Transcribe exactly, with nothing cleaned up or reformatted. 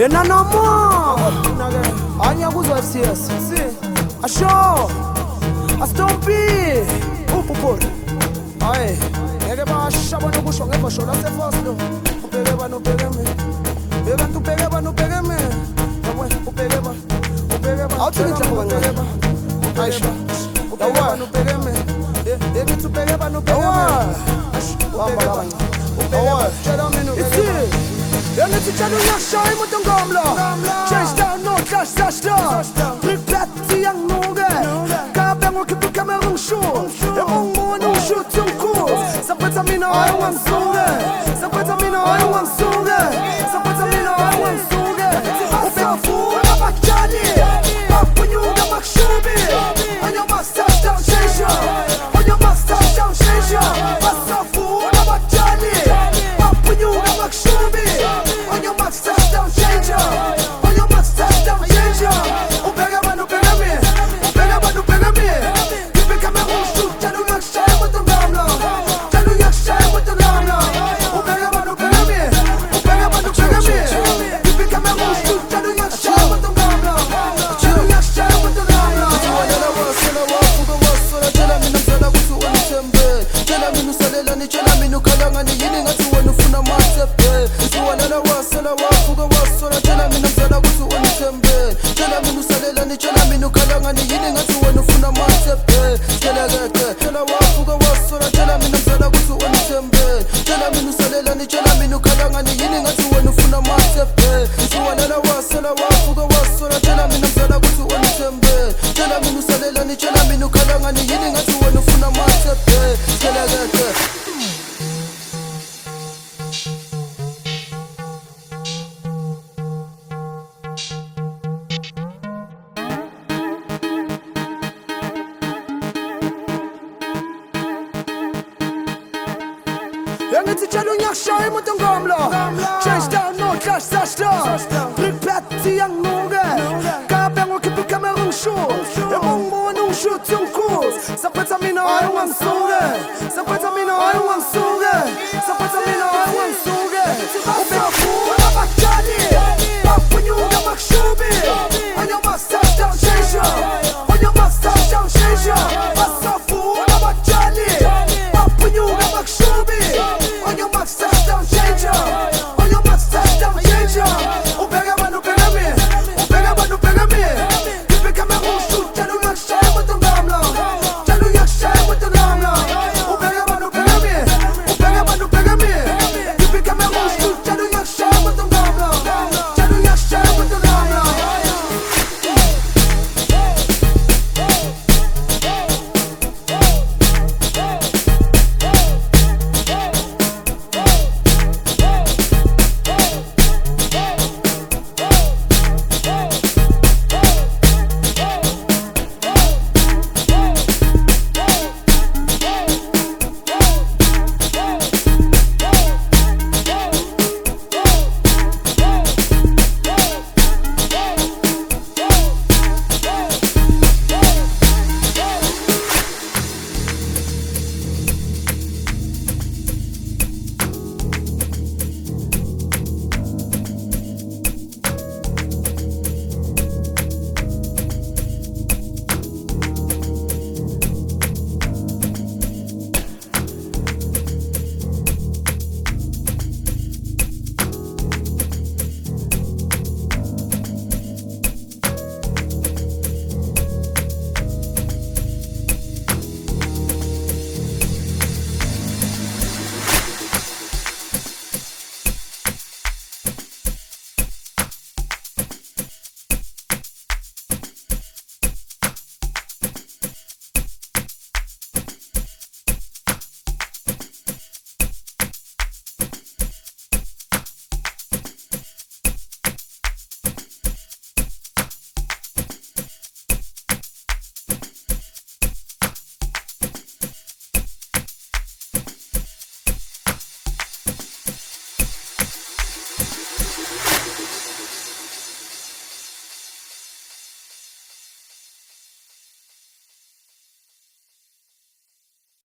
Yena no more. Anya kuzo F C S. See. Asho. Astompi. Upupur. Aye. Ngeke bashaba nokusho ngeke basho la se first no. Upeke ba no peke me. Yena tu peke ba no peke me. Yawe upeke ba. Upeke ba. Awuthi ngitshaba kancane. Aisha. Upeke ba no peke me. Yena tu peke ba no peke me. Wamba la banya. Upeke. Chela minu. Yena tu chelu yashai mutungamla. Change down no clash sashta. Ripeti yang nuge. Kabeng wakipu kamerung show. Emungu no shoot tunku. Sapata mina I want sunge. Sapata mina I want sunge. Sapata mina I want sunge. Asafu na bakjani. Papunyuga bakshubi. On your mustache down shisha. On your mustache down shisha. Asafu na bakjani. Papunyuga bakshubi. On your mustache down shisha. On your mustache down shisha. Upega manu pega me. Upega manu pega me. Kipe kamerun shoot. Chanu yakshai mutungamla. Chanu yakshai mutungamla. Upega manu pega me. Upega manu pega me. Kipe kamerun shoot. Chanu yakshai mutungamla. Chanu yakshai mutungamla. Wala wasala wafuga wasala tela minu msala kusu wanu sembe. Tela minu salela ni chela minu kalanga ni yini ngati wanu funa masepe. Wala wasala wafuga wasala tela minu msala kusu wanu sembe. Tela minu salela ni chela minu kalanga ni yini ngati wanu funa masepe. Tela geke tela wafuga wasala tela minu msala kusu wanu sembe. Tela minu salela ni chela minu kalanga ni yini ngati wanu funa masepe. Wala wasala wafuga wasala tela minu msala kusu wanu sembe. Tela minu salela ni chela minu kalanga ni yini ngati wanu funa masepe. Tela geke. Yena tu chelu yashai mutungamla. Change down no clash sashta. Ripeti yang nuge.